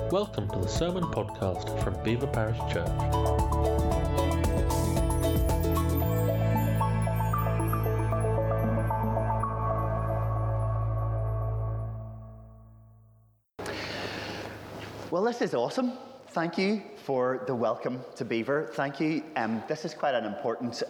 Welcome to the Sermon Podcast from Belvoir Parish Church. Well, this is awesome. Thank you for the welcome to Belvoir. Thank you. This is quite an important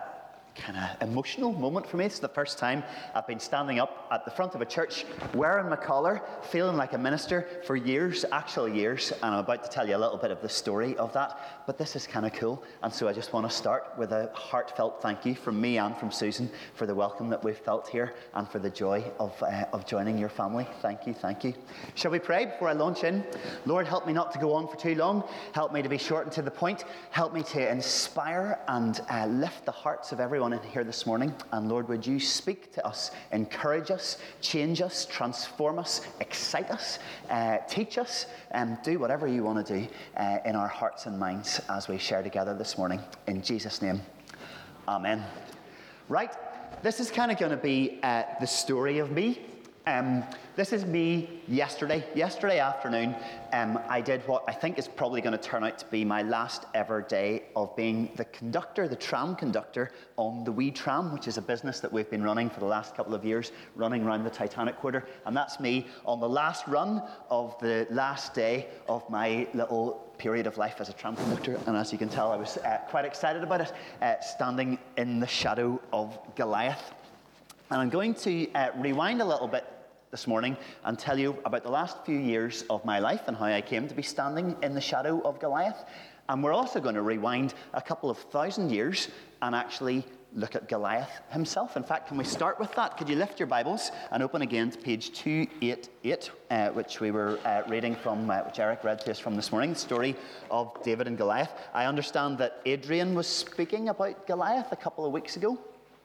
kind of emotional moment for me. It's the first time I've been standing up at the front of a church wearing my collar, feeling like a minister for years, actually years, and I'm about to tell you a little bit of the story of that, but this is kind of cool, and so I just want to start with a heartfelt thank you from me and from Susan for the welcome that we've felt here and for the joy of joining your family. Thank you, thank you. Shall we pray before I launch in? Lord, help me not to go on for too long. Help me to be short and to the point. Help me to inspire and lift the hearts of everyone in here this morning. And Lord, would you speak to us, encourage us, change us, transform us, excite us, teach us, and do whatever you want to do in our hearts and minds as we share together this morning. In Jesus' name, amen. Right, this is kind of going to be the story of me. This is me yesterday afternoon. I did what I think is probably going to turn out to be my last ever day of being the tram conductor on the Wee Tram, which is a business that we've been running for the last couple of years, running around the Titanic Quarter. And that's me on the last run of the last day of my little period of life as a tram conductor. And as you can tell, I was quite excited about it, standing in the shadow of Goliath. And I'm going to rewind a little bit this morning and tell you about the last few years of my life and how I came to be standing in the shadow of Goliath. And we're also going to rewind a couple of thousand years and actually look at Goliath himself. In fact, can we start with that? Could you lift your Bibles and open again to page 288, which we were reading from, which Eric read to us from this morning, the story of David and Goliath. I understand that Adrian was speaking about Goliath a couple of weeks ago.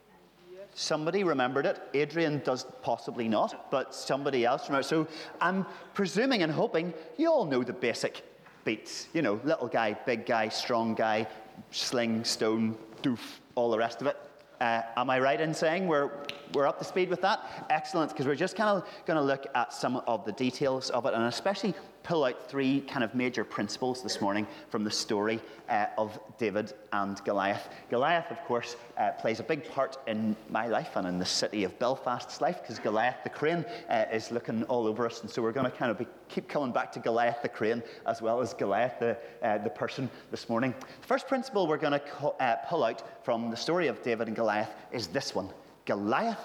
Somebody remembered it. Adrian does possibly not, but somebody else remembered. So I'm presuming and hoping you all know the basic beats. You know, little guy, big guy, strong guy, sling, stone, doof, all the rest of it. Am I right in saying we're up to speed with that? Excellent, because we're just kind of going to look at some of the details of it, and especially pull out three kind of major principles this morning from the story of David and Goliath. Goliath, of course, plays a big part in my life and in the city of Belfast's life, because Goliath the crane is looking all over us, and so we're going to kind of keep coming back to Goliath the crane as well as Goliath the person this morning. The first principle we're going to pull out from the story of David and Goliath is this one. Goliath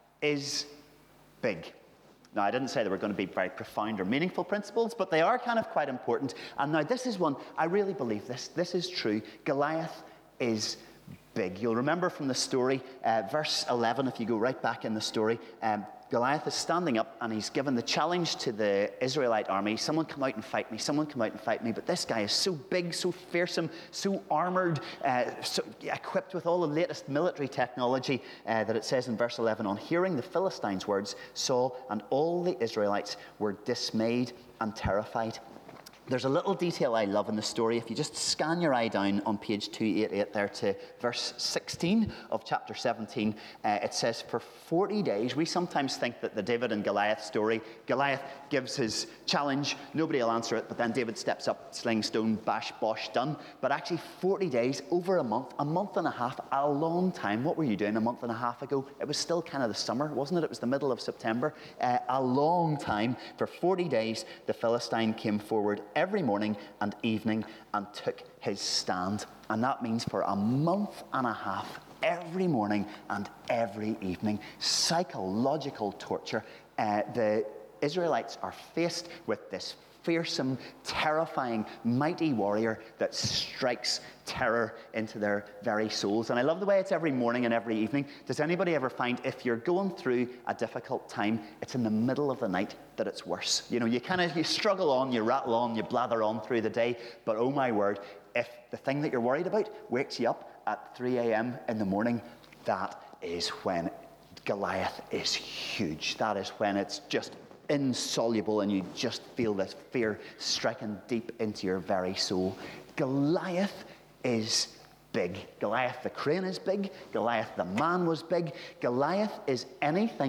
is big. Now, I didn't say they were going to be very profound or meaningful principles, but they are kind of quite important. And now this is one, I really believe this. This is true. Goliath is big. You'll remember from the story, verse 11, if you go right back in the story, Goliath is standing up and he's given the challenge to the Israelite army. Someone come out and fight me. Someone come out and fight me. But this guy is so big, so fearsome, so armored, so equipped with all the latest military technology that it says in verse 11, on hearing the Philistines' words, Saul and all the Israelites were dismayed and terrified. There's a little detail I love in the story. If you just scan your eye down on page 288 there to verse 16 of chapter 17, it says, for 40 days, we sometimes think that the David and Goliath story, Goliath gives his challenge, nobody will answer it, but then David steps up, sling, stone, bash, bosh, done. But actually 40 days, over a month and a half, a long time. What were you doing a month and a half ago? It was still kind of the summer, wasn't it? It was the middle of September. A long time. For 40 days, the Philistine came forward every morning and evening and took his stand. And that means for a month and a half, every morning and every evening, psychological torture. The Israelites are faced with this fearsome, terrifying, mighty warrior that strikes terror into their very souls. And I love the way it's every morning and every evening. Does anybody ever find if you're going through a difficult time, it's in the middle of the night that it's worse? You know, you struggle on, you rattle on, you blather on through the day, but oh my word, if the thing that you're worried about wakes you up at 3 a.m. in the morning, that is when Goliath is huge. That is when it's just insoluble and you just feel this fear striking deep into your very soul. Goliath is big. Goliath the crane is big. Goliath the man was big. Goliath is anything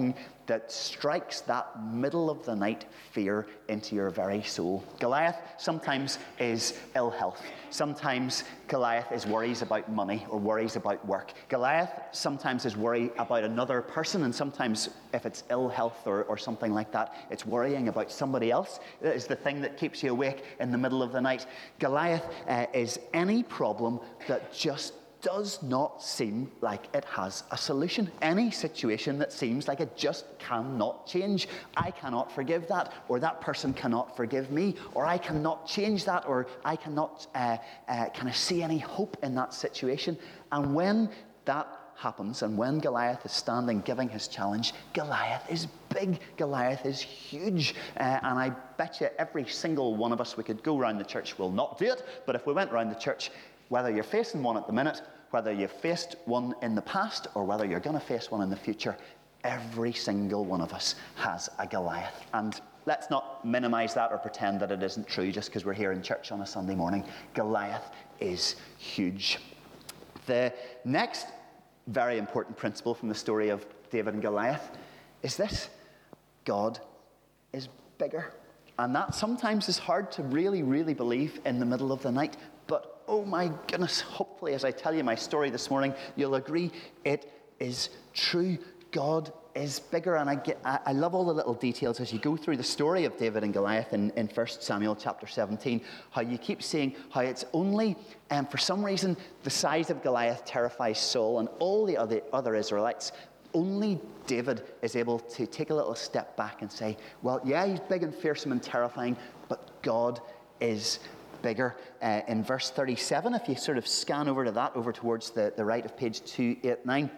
that strikes that middle of the night fear into your very soul. Goliath sometimes is ill health. Sometimes Goliath is worries about money or worries about work. Goliath sometimes is worry about another person, and sometimes if it's ill health or something like that, it's worrying about somebody else. That is the thing that keeps you awake in the middle of the night. Goliath is any problem that just does not seem like it has a solution. Any situation that seems like it just cannot change. I cannot forgive that, or that person cannot forgive me, or I cannot change that, or I cannot kind of see any hope in that situation. And when that happens, and when Goliath is standing giving his challenge, Goliath is big, Goliath is huge, and I bet you every single one of us, we could go around the church, we'll not do it, but if we went around the church, whether you're facing one at the minute, whether you've faced one in the past, or whether you're going to face one in the future, every single one of us has a Goliath. And let's not minimize that or pretend that it isn't true just because we're here in church on a Sunday morning. Goliath is huge. The next very important principle from the story of David and Goliath is this: God is bigger. And that sometimes is hard to really, really believe in the middle of the night. But oh my goodness, hopefully as I tell you my story this morning, you'll agree it is true. God is bigger. And I love all the little details as you go through the story of David and Goliath in 1 Samuel chapter 17, how you keep seeing how it's only, for some reason, the size of Goliath terrifies Saul and all the other Israelites. Only David is able to take a little step back and say, well, yeah, he's big and fearsome and terrifying, but God is bigger. In verse 37, if you sort of scan over to that, over towards the right of page 289,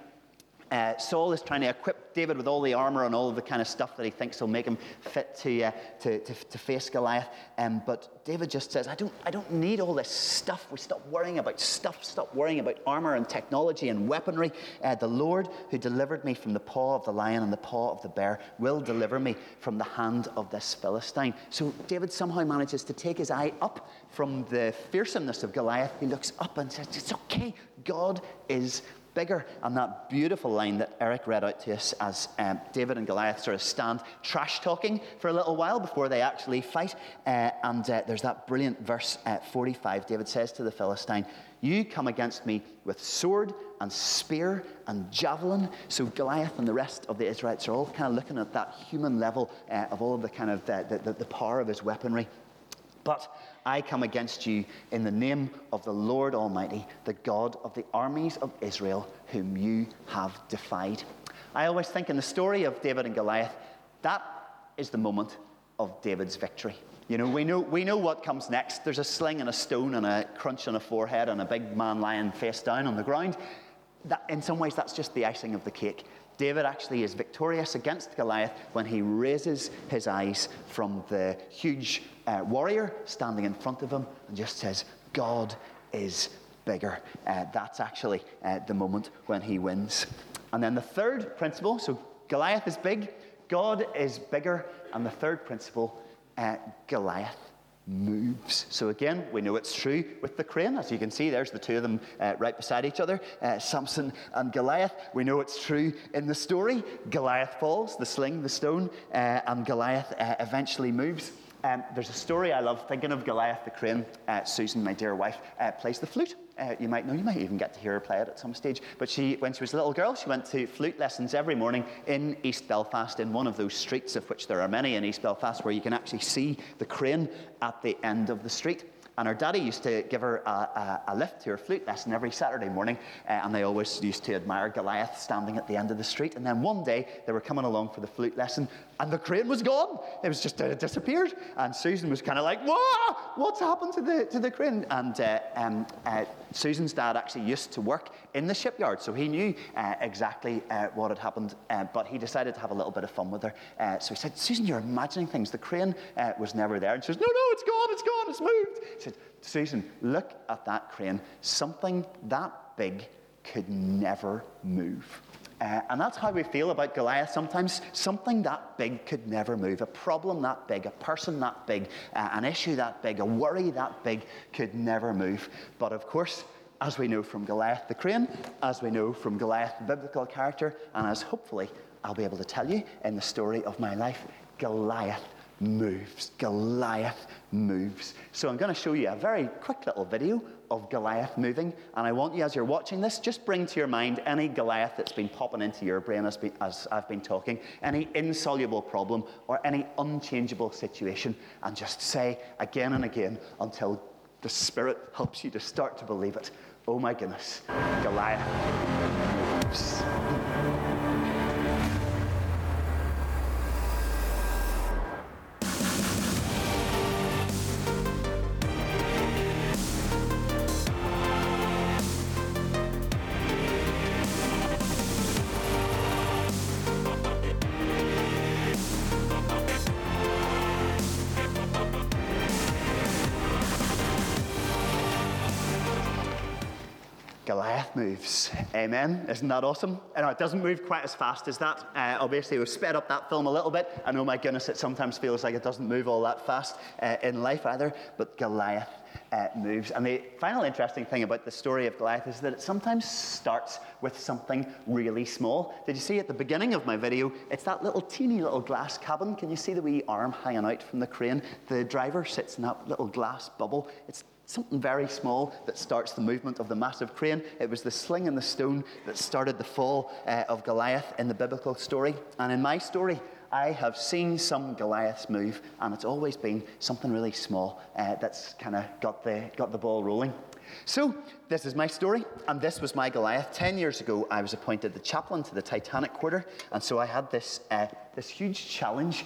Saul is trying to equip David with all the armor and all of the kind of stuff that he thinks will make him fit to face Goliath. But David just says, I don't need all this stuff. We stop worrying about stuff. Stop worrying about armor and technology and weaponry. The Lord who delivered me from the paw of the lion and the paw of the bear will deliver me from the hand of this Philistine. So David somehow manages to take his eye up from the fearsomeness of Goliath. He looks up and says, it's okay. God is bigger. And that beautiful line that Eric read out to us as David and Goliath sort of stand trash talking for a little while before they actually fight. And there's that brilliant verse 45. David says to the Philistine, you come against me with sword and spear and javelin. So Goliath and the rest of the Israelites are all kind of looking at that human level of all of the kind of the power of his weaponry. But I come against you in the name of the Lord Almighty, the God of the armies of Israel, whom you have defied. I always think in the story of David and Goliath, that is the moment of David's victory. You know, we know what comes next. There's a sling and a stone and a crunch on a forehead and a big man lying face down on the ground. That, in some ways, that's just the icing of the cake. David actually is victorious against Goliath when he raises his eyes from the huge warrior standing in front of him and just says, God is bigger. That's actually the moment when he wins. And then the third principle, so Goliath is big, God is bigger, and the third principle, Goliath moves. So again, we know it's true with the crane. As you can see, there's the two of them right beside each other, Samson and Goliath. We know it's true in the story. Goliath falls, the sling, the stone, and Goliath eventually moves. There's a story I love thinking of Goliath the crane. Susan, my dear wife, plays the flute. You might know, you might even get to hear her play it at some stage. But when she was a little girl, she went to flute lessons every morning in East Belfast, in one of those streets, of which there are many in East Belfast, where you can actually see the crane at the end of the street. And her daddy used to give her a lift to her flute lesson every Saturday morning, and they always used to admire Goliath standing at the end of the street. And then one day, they were coming along for the flute lesson, and the crane was gone. It was just disappeared. And Susan was kind of like, "Whoa, what's happened to the crane?" And Susan's dad actually used to work in the shipyard, so he knew exactly what had happened, but he decided to have a little bit of fun with her. So he said, "Susan, you're imagining things. The crane was never there." And she says, "No, it's gone, it's moved." He said, "Susan, look at that crane. Something that big could never move." And that's how we feel about Goliath sometimes. Something that big could never move. A problem that big, a person that big, an issue that big, a worry that big could never move. But of course, as we know from Goliath the crane, as we know from Goliath the biblical character, and as hopefully I'll be able to tell you in the story of my life, Goliath moves. Goliath moves. So I'm going to show you a very quick little video of Goliath moving, and I want you, as you're watching this, just bring to your mind any Goliath that's been popping into your brain as I've been talking, any insoluble problem or any unchangeable situation, and just say again and again until the Spirit helps you to start to believe it. Oh my goodness, Goliath moves. Goliath moves. Amen. Isn't that awesome? I know it doesn't move quite as fast as that. Obviously, we've sped up that film a little bit. I know, my goodness, it sometimes feels like it doesn't move all that fast in life either. But Goliath moves. And the final interesting thing about the story of Goliath is that it sometimes starts with something really small. Did you see at the beginning of my video, it's that little teeny little glass cabin. Can you see the wee arm hanging out from the crane? The driver sits in that little glass bubble. It's something very small that starts the movement of the massive crane. It was the sling and the stone that started the fall of Goliath in the biblical story. And in my story, I have seen some Goliaths move, and it's always been something really small that's kind of got the ball rolling. So, this is my story, and this was my Goliath. 10 years ago, I was appointed the chaplain to the Titanic Quarter, and so I had this huge challenge,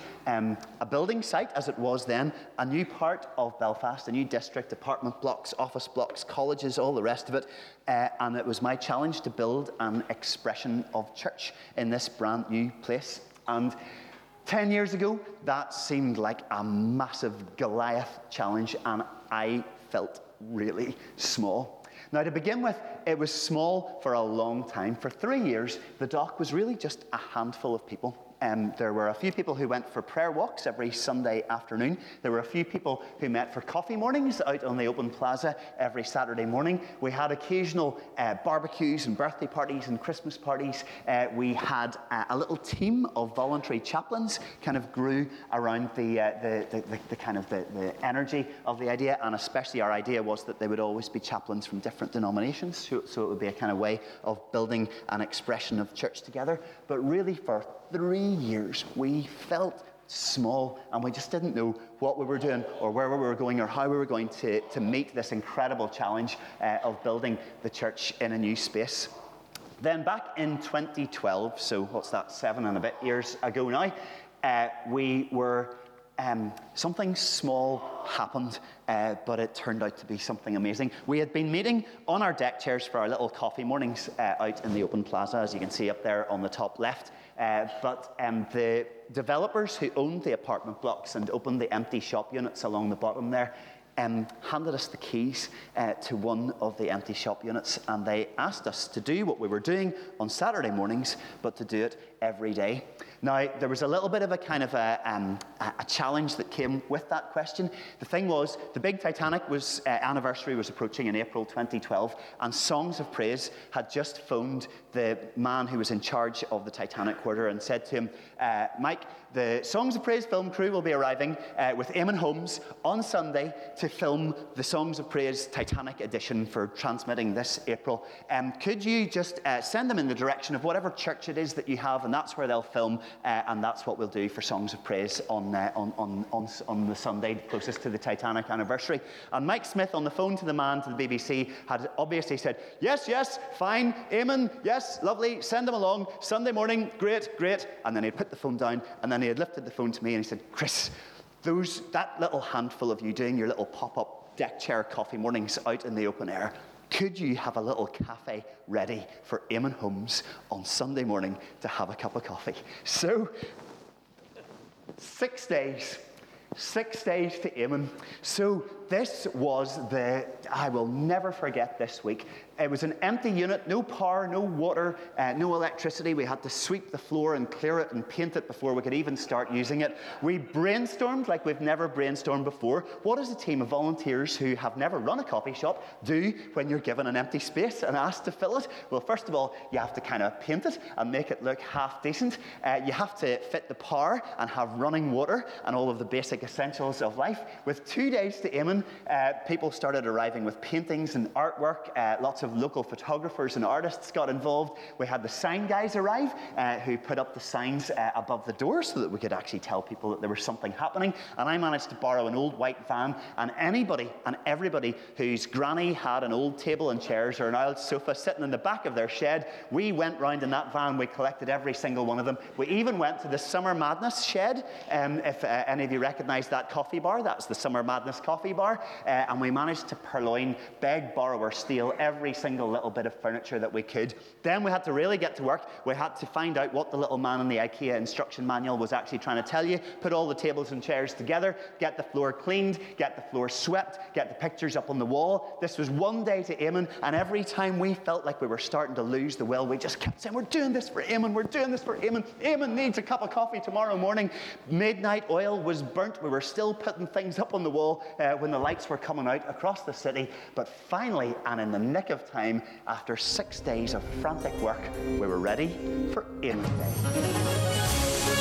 a building site, as it was then, a new part of Belfast, a new district, apartment blocks, office blocks, colleges, all the rest of it, and it was my challenge to build an expression of church in this brand new place. And 10 years ago, that seemed like a massive Goliath challenge, and I felt really small. Now, to begin with, it was small for a long time. For 3 years, the dock was really just a handful of people. There were a few people who went for prayer walks every Sunday afternoon. There were a few people who met for coffee mornings out on the open plaza every Saturday morning. We had occasional barbecues and birthday parties and Christmas parties. We had a little team of voluntary chaplains kind of grew around the kind of the energy of the idea, and especially our idea was that they would always be chaplains from different denominations, so it would be a kind of way of building an expression of church together. But really, for 3 years, we felt small, and we just didn't know what we were doing or where we were going or how we were going to meet this incredible challenge of building the church in a new space. Then back in 2012, so what's that, 7 and a bit years ago now, we were something small happened, but it turned out to be something amazing. We had been meeting on our deck chairs for our little coffee mornings out in the open plaza, as you can see up there on the top left. But the developers who owned the apartment blocks and opened the empty shop units along the bottom there handed us the keys to one of the empty shop units, and they asked us to do what we were doing on Saturday mornings, but to do it every day. Now, there was a little bit of a kind of a challenge that came with that question. The thing was, the big Titanic anniversary was approaching in April 2012, and Songs of Praise had just phoned the man who was in charge of the Titanic Quarter and said to him, Mike, the Songs of Praise film crew will be arriving with Eamon Holmes on Sunday to film the Songs of Praise Titanic edition for transmitting this April. Could you just send them in the direction of whatever church it is that you have, and that's where they'll film, and that's what we'll do for Songs of Praise on the Sunday closest to the Titanic anniversary. And Mike Smith, on the phone to the man, to the BBC, had obviously said, yes, fine, Eamon, yes, lovely, send them along, Sunday morning, great. And then he'd put the phone down, and then he had lifted the phone to me, and he said, Chris, that little handful of you doing your little pop-up deck chair coffee mornings out in the open air, could you have a little cafe ready for Eamon Holmes on Sunday morning to have a cup of coffee? So, 6 days to Eamon. So this was I will never forget this week. It was an empty unit, no power, no water, no electricity. We had to sweep the floor and clear it and paint it before we could even start using it. We brainstormed like we've never brainstormed before. What does a team of volunteers who have never run a coffee shop do when you're given an empty space and asked to fill it? Well, first of all, you have to kind of paint it and make it look half decent. You have to fit the power and have running water and all of the basic essentials of life. With 2 days to Eamon, people started arriving with paintings and artwork. Lots of local photographers and artists got involved. We had the sign guys arrive who put up the signs above the door so that we could actually tell people that there was something happening. And I managed to borrow an old white van, and anybody and everybody whose granny had an old table and chairs or an old sofa sitting in the back of their shed, we went round in that van. We collected every single one of them. We even went to the Summer Madness shed. If any of you recognise that coffee bar, that's the Summer Madness coffee bar. And we managed to purloin, beg, borrow or steal every single little bit of furniture that we could. Then we had to really get to work. We had to find out what the little man in the IKEA instruction manual was actually trying to tell you, put all the tables and chairs together, get the floor cleaned, get the floor swept, get the pictures up on the wall. This was 1 day to Eamon, and every time we felt like we were starting to lose the will, we just kept saying, we're doing this for Eamon, we're doing this for Eamon. Eamon needs a cup of coffee tomorrow morning. Midnight oil was burnt. We were still putting things up on the wall when the lights were coming out across the city. But finally, and in the nick of time, after 6 days of frantic work, we were ready for Eamon Day.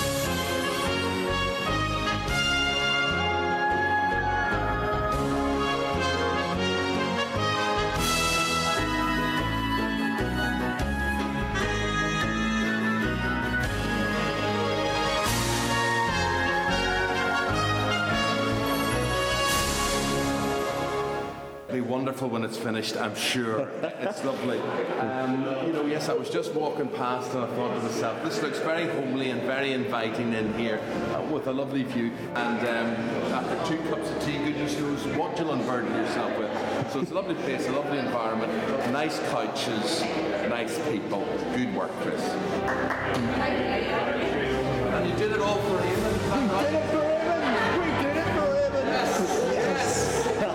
Wonderful when it's finished, I'm sure. It's lovely. Yes, I was just walking past and I thought to myself, this looks very homely and very inviting in here with a lovely view. And after 2 cups of tea, goodness knows what you'll unburden yourself with. So it's a lovely place, a lovely environment, nice couches, nice people. Good work, Chris. And you did it all for Eamon. We did it for Eamon! We did it for Eamon! Yes!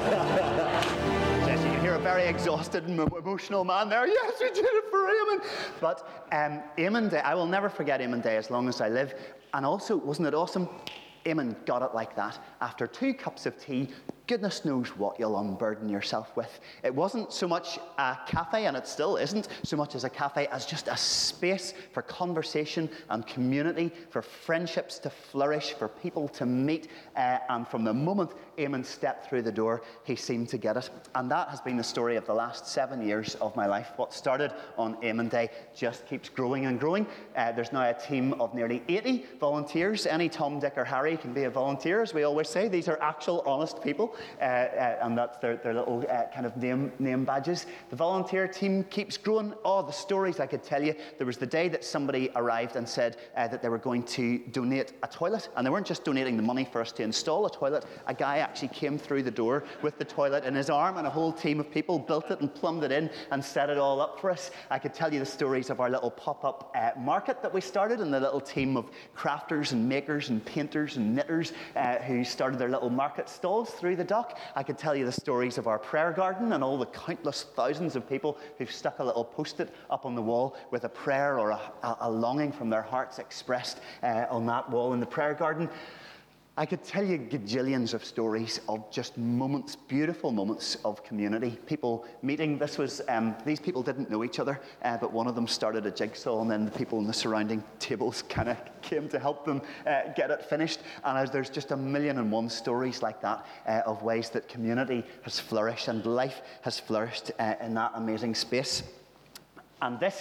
Very exhausted and emotional man there. Yes, we did it for Eamon. But Eamon Day, I will never forget Eamon Day as long as I live. And also, wasn't it awesome? Eamon got it like that. After 2 cups of tea, goodness knows what you'll unburden yourself with. It wasn't so much a cafe, and it still isn't so much as a cafe, as just a space for conversation and community, for friendships to flourish, for people to meet. And from the moment Eamon stepped through the door, he seemed to get it. And that has been the story of the last 7 years of my life. What started on Eamon Day just keeps growing and growing. There's now a team of nearly 80 volunteers. Any Tom, Dick or Harry can be a volunteer, as we always say. These are actual, honest people. And that's their little kind of name badges. The volunteer team keeps growing. Oh, the stories I could tell you. There was the day that somebody arrived and said that they were going to donate a toilet, and they weren't just donating the money for us to install a toilet. A guy actually came through the door with the toilet in his arm, and a whole team of people built it and plumbed it in and set it all up for us. I could tell you the stories of our little pop-up market that we started, and the little team of crafters and makers and painters and knitters who started their little market stalls through the dock. I could tell you the stories of our prayer garden and all the countless thousands of people who've stuck a little post-it up on the wall with a prayer or a longing from their hearts expressed on that wall in the prayer garden. I could tell you gajillions of stories of just moments, beautiful moments of community. People meeting. This was, these people didn't know each other, but one of them started a jigsaw, and then the people in the surrounding tables kind of came to help them get it finished. And there's just 1,000,001 stories like that of ways that community has flourished and life has flourished in that amazing space. And this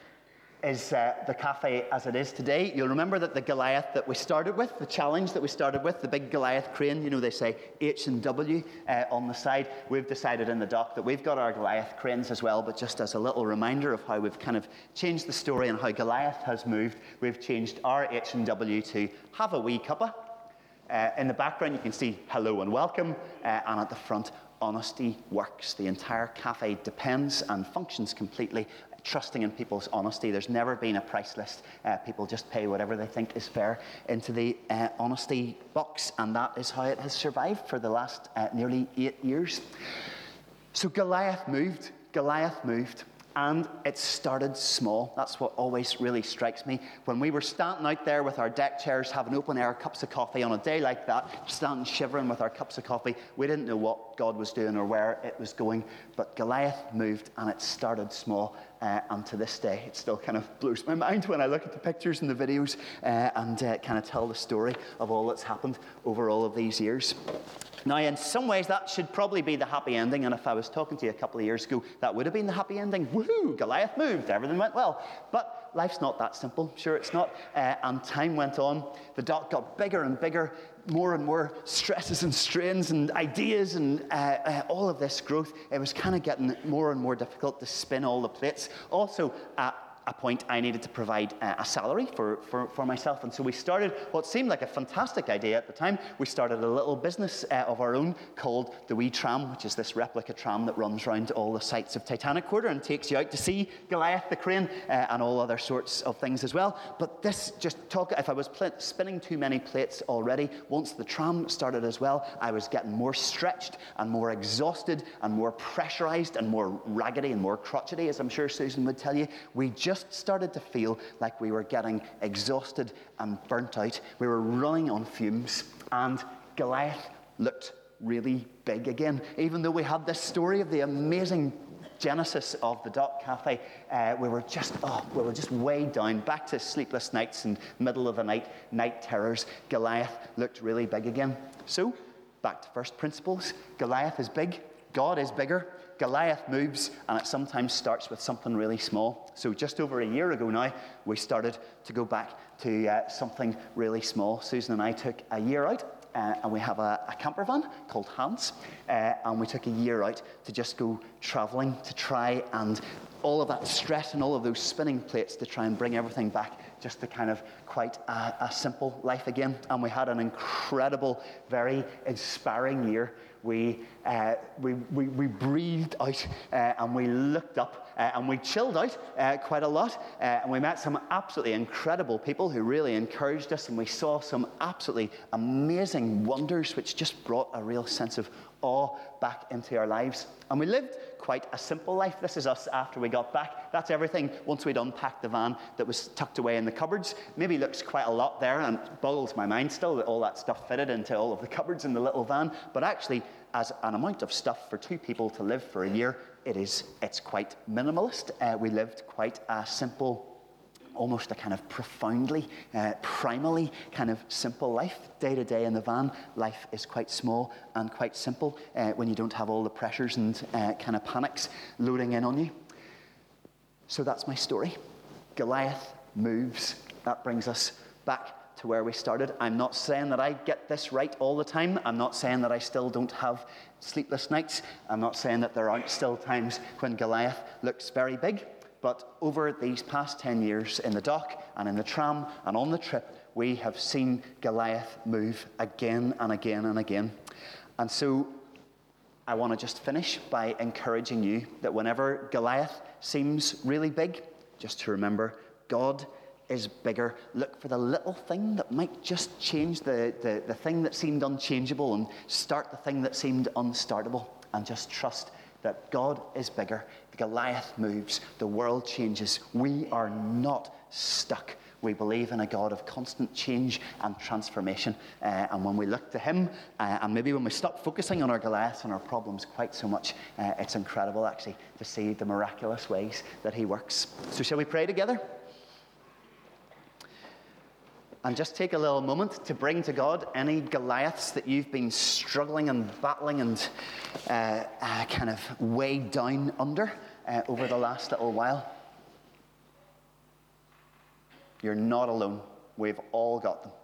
is the cafe as it is today. You'll remember that the Goliath that we started with, the challenge that we started with, the big Goliath crane, you know, they say H&W on the side. We've decided in the dock that we've got our Goliath cranes as well, but just as a little reminder of how we've kind of changed the story and how Goliath has moved, we've changed our H&W to have a wee cuppa. In the background you can see hello and welcome, and at the front, honesty works. The entire cafe depends and functions completely trusting in people's honesty. There's never been a price list. People just pay whatever they think is fair into the honesty box, and that is how it has survived for the last nearly 8 years. So Goliath moved. And it started small. That's what always really strikes me. When we were standing out there with our deck chairs, having open air cups of coffee on a day like that, standing shivering with our cups of coffee, we didn't know what God was doing or where it was going. But Goliath moved, and it started small. And to this day, it still kind of blows my mind when I look at the pictures and the videos and kind of tell the story of all that's happened over all of these years. Now, in some ways, that should probably be the happy ending. And if I was talking to you a couple of years ago, that would have been the happy ending. Woohoo! Goliath moved. Everything went well. But life's not that simple. Sure, it's not. And time went on. The dock got bigger and bigger. More and more stresses and strains and ideas and all of this growth. It was kind of getting more and more difficult to spin all the plates. Also, at a point, I needed to provide a salary for myself. And so we started what seemed like a fantastic idea at the time. We started a little business of our own called the Wee Tram, which is this replica tram that runs around all the sites of Titanic Quarter and takes you out to see Goliath the crane and all other sorts of things as well. But this if I was spinning too many plates already, once the tram started as well, I was getting more stretched and more exhausted and more pressurized and more raggedy and more crotchety, as I'm sure Susan would tell you. We just started to feel like we were getting exhausted and burnt out. We were running on fumes, and Goliath looked really big again. Even though we had this story of the amazing genesis of the Dock Cafe, we were just way down, back to sleepless nights and middle of the night terrors. Goliath looked really big again. So, back to first principles. Goliath is big. God is bigger. Goliath moves, and it sometimes starts with something really small. So just over a year ago now, we started to go back to something really small. Susan and I took a year out, and we have a camper van called Hans, and we took a year out to just go traveling to try and all of that stress and all of those spinning plates to try and bring everything back just to kind of quite a simple life again. And we had an incredible, very inspiring year. We breathed out and we looked up and we chilled out quite a lot. And we met some absolutely incredible people who really encouraged us, and we saw some absolutely amazing wonders which just brought a real sense of awe back into our lives. And we lived quite a simple life. This is us after we got back. That's everything once we'd unpacked the van that was tucked away in the cupboards. Maybe looks quite a lot there, and it boggles my mind still that all that stuff fitted into all of the cupboards in the little van. But actually, as an amount of stuff for two people to live for a year, it's quite minimalist. We lived quite a simple, almost a kind of profoundly, primally kind of simple life. Day to day in the van, life is quite small and quite simple when you don't have all the pressures and kind of panics loading in on you. So that's my story. Goliath moves. That brings us back to where we started. I'm not saying that I get this right all the time. I'm not saying that I still don't have sleepless nights. I'm not saying that there aren't still times when Goliath looks very big. But over these past 10 years in the dock and in the tram and on the trip, we have seen Goliath move again and again and again. And so I want to just finish by encouraging you that whenever Goliath seems really big, just to remember, God is bigger. Look for the little thing that might just change the thing that seemed unchangeable and start the thing that seemed unstartable, and just trust that God is bigger. Goliath moves. The world changes. We are not stuck. We believe in a God of constant change and transformation. And when we look to him, and maybe when we stop focusing on our Goliaths and our problems quite so much, it's incredible actually to see the miraculous ways that he works. So shall we pray together? And just take a little moment to bring to God any Goliaths that you've been struggling and battling and kind of weighed down under over the last little while. You're not alone. We've all got them.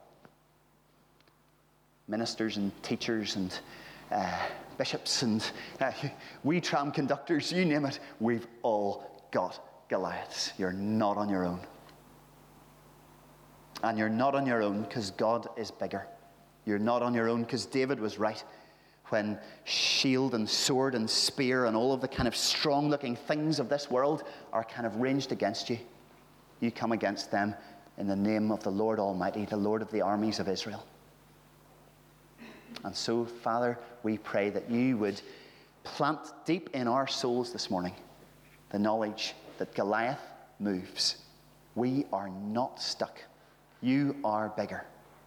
Ministers and teachers and bishops and wee tram conductors, you name it, we've all got Goliaths. You're not on your own. And you're not on your own because God is bigger. You're not on your own because David was right when shield and sword and spear and all of the kind of strong-looking things of this world are kind of ranged against you, you come against them in the name of the Lord Almighty, the Lord of the armies of Israel. And so, Father, we pray that you would plant deep in our souls this morning the knowledge that Goliath moves. We are not stuck. You are bigger.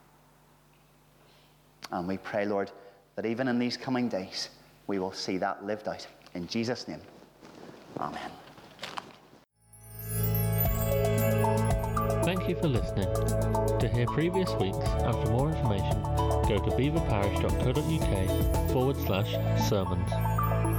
And we pray, Lord, that even in these coming days, we will see that lived out. In Jesus' name, amen. Thank you for listening. To hear previous weeks and for more information, go to beaverparish.co.uk/sermons.